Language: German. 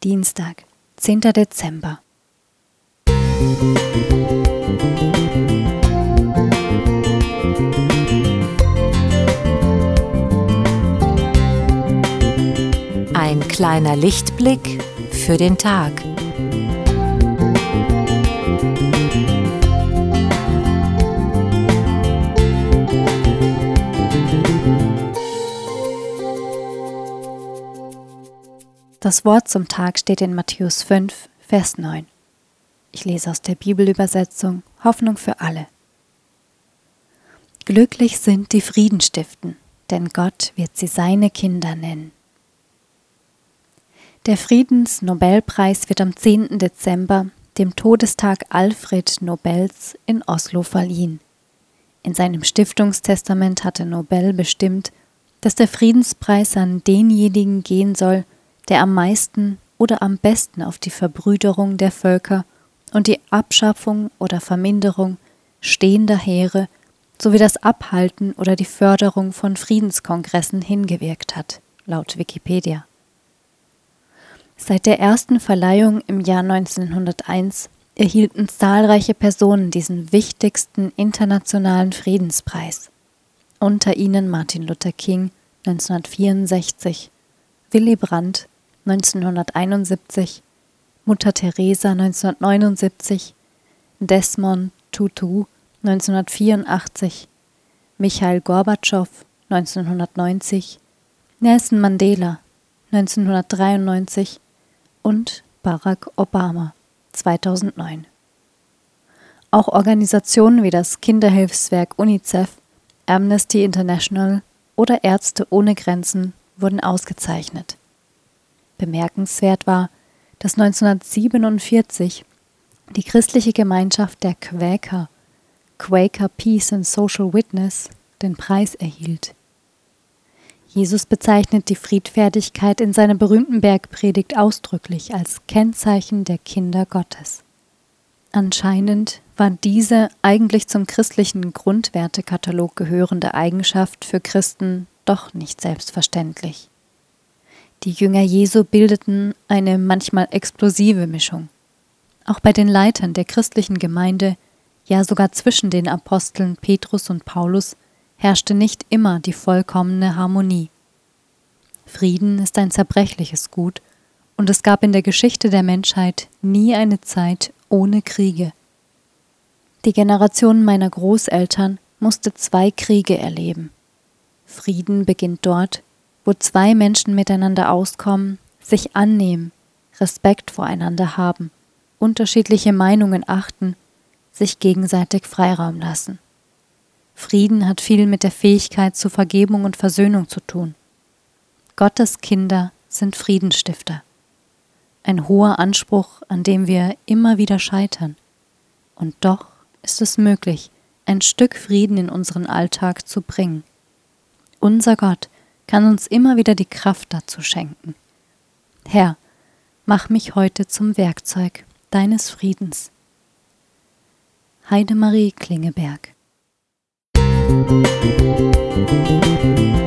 Dienstag, 10. Dezember. Ein kleiner Lichtblick für den Tag. Das Wort zum Tag steht in Matthäus 5, Vers 9. Ich lese aus der Bibelübersetzung Hoffnung für alle. Glücklich sind die Frieden stiften, denn Gott wird sie seine Kinder nennen. Der Friedensnobelpreis wird am 10. Dezember, dem Todestag Alfred Nobels, in Oslo verliehen. In seinem Stiftungstestament hatte Nobel bestimmt, dass der Friedenspreis an denjenigen gehen soll, der am meisten oder am besten auf die Verbrüderung der Völker und die Abschaffung oder Verminderung stehender Heere sowie das Abhalten oder die Förderung von Friedenskongressen hingewirkt hat, laut Wikipedia. Seit der ersten Verleihung im Jahr 1901 erhielten zahlreiche Personen diesen wichtigsten internationalen Friedenspreis. Unter ihnen Martin Luther King 1964, Willy Brandt 1971, Mutter Teresa 1979, Desmond Tutu 1984, Michail Gorbatschow 1990, Nelson Mandela 1993 und Barack Obama 2009. Auch Organisationen wie das Kinderhilfswerk UNICEF, Amnesty International oder Ärzte ohne Grenzen wurden ausgezeichnet. Bemerkenswert war, dass 1947 die christliche Gemeinschaft der Quäker, Quaker Peace and Social Witness, den Preis erhielt. Jesus bezeichnet die Friedfertigkeit in seiner berühmten Bergpredigt ausdrücklich als Kennzeichen der Kinder Gottes. Anscheinend war diese eigentlich zum christlichen Grundwertekatalog gehörende Eigenschaft für Christen doch nicht selbstverständlich. Die Jünger Jesu bildeten eine manchmal explosive Mischung. Auch bei den Leitern der christlichen Gemeinde, ja sogar zwischen den Aposteln Petrus und Paulus, herrschte nicht immer die vollkommene Harmonie. Frieden ist ein zerbrechliches Gut und es gab in der Geschichte der Menschheit nie eine Zeit ohne Kriege. Die Generation meiner Großeltern musste 2 Kriege erleben. Frieden beginnt dort, wo 2 Menschen miteinander auskommen, sich annehmen, Respekt voreinander haben, unterschiedliche Meinungen achten, sich gegenseitig Freiraum lassen. Frieden hat viel mit der Fähigkeit zur Vergebung und Versöhnung zu tun. Gottes Kinder sind Friedensstifter. Ein hoher Anspruch, an dem wir immer wieder scheitern. Und doch ist es möglich, ein Stück Frieden in unseren Alltag zu bringen. Unser Gott kann uns immer wieder die Kraft dazu schenken. Herr, mach mich heute zum Werkzeug deines Friedens. Heidemarie Klingeberg.